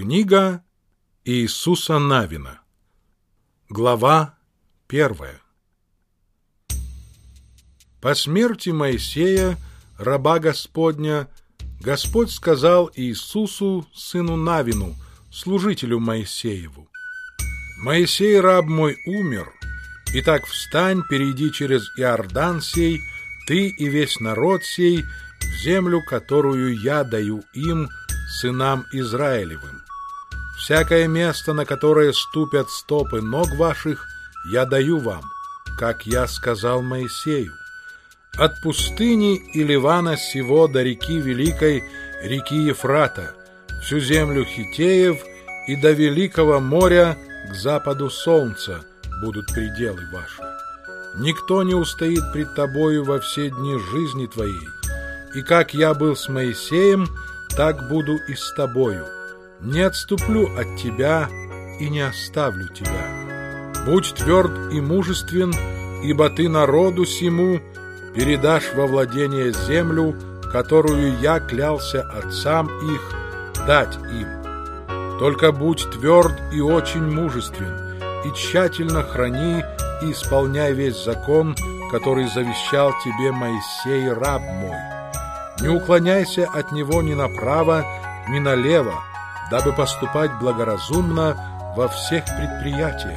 Книга Иисуса Навина. Глава 1. По смерти Моисея, раба Господня, Господь сказал Иисусу, сыну Навину, служителю Моисееву: «Моисей, раб мой, умер. Итак, встань, перейди через Иордан сей, ты и весь народ сей, в землю, которую я даю им, сынам Израилевым. Всякое место, на которое ступят стопы ног ваших, я даю вам, как я сказал Моисею. От пустыни и Ливана сего до реки Великой, реки Ефрата, всю землю Хиттеев и до Великого моря к западу солнца будут пределы ваши. Никто не устоит пред тобою во все дни жизни твоей. И как я был с Моисеем, так буду и с тобою. Не отступлю от тебя и не оставлю тебя. Будь тверд и мужествен, ибо ты народу сему передашь во владение землю, которую я клялся отцам их дать им. Только будь тверд и очень мужествен, и тщательно храни и исполняй весь закон, который завещал тебе Моисей, раб мой. Не уклоняйся от него ни направо, ни налево, дабы поступать благоразумно во всех предприятиях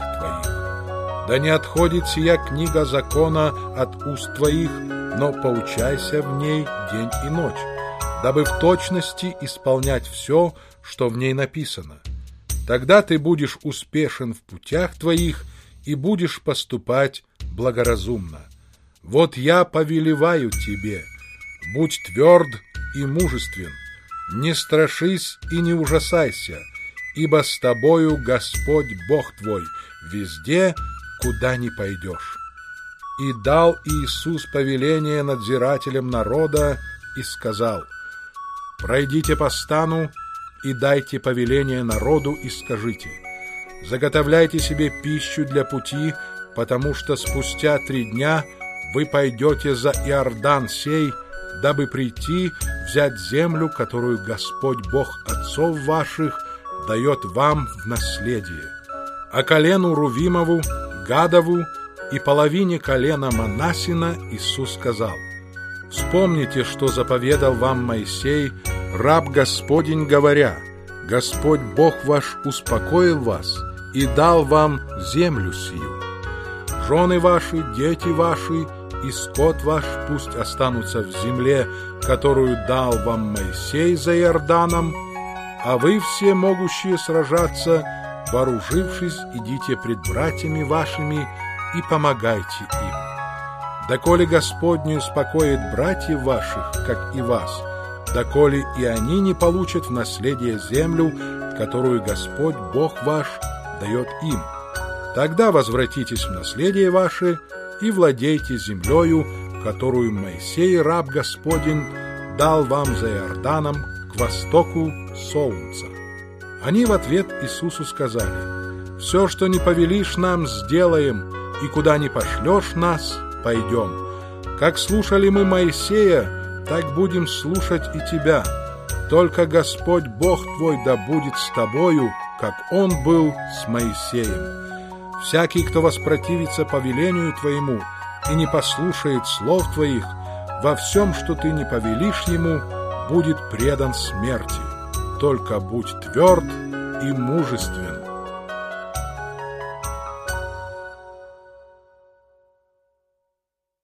твоих. Да не отходит сия книга закона от уст твоих, но поучайся в ней день и ночь, дабы в точности исполнять все, что в ней написано. Тогда ты будешь успешен в путях твоих и будешь поступать благоразумно. Вот я повелеваю тебе: будь тверд и мужествен, не страшись и не ужасайся, ибо с тобою Господь Бог твой везде, куда ни пойдешь». И дал Иисус повеление надзирателям народа и сказал: «Пройдите по стану и дайте повеление народу и скажите: заготовляйте себе пищу для пути, потому что спустя 3 дня вы пойдете за Иордан сей, дабы прийти взять землю, которую Господь Бог отцов ваших дает вам в наследие. А колену Рувимову, Гадову и половине колена Манассина Иисус сказал: вспомните, что заповедал вам Моисей, раб Господень, говоря: Господь Бог ваш успокоил вас и дал вам землю сию. Жены ваши, дети ваши и скот ваш пусть останутся в земле, которую дал вам Моисей за Иорданом, а вы, все могущие сражаться, вооружившись, идите пред братьями вашими и помогайте им. Доколе Господь не успокоит братьев ваших, как и вас, доколе и они не получат в наследие землю, которую Господь Бог ваш дает им. Тогда возвратитесь в наследие ваше и владейте землею, которую Моисей, раб Господень, дал вам за Иорданом к востоку солнца». Они в ответ Иисусу сказали: «Все, что не повелишь нам, сделаем, и куда не пошлешь нас, пойдем. Как слушали мы Моисея, так будем слушать и тебя. Только Господь Бог твой да будет с тобою, как Он был с Моисеем. Всякий, кто воспротивится повелению твоему и не послушает слов твоих, во всем, что ты не повелишь ему, будет предан смерти. Только будь тверд и мужествен».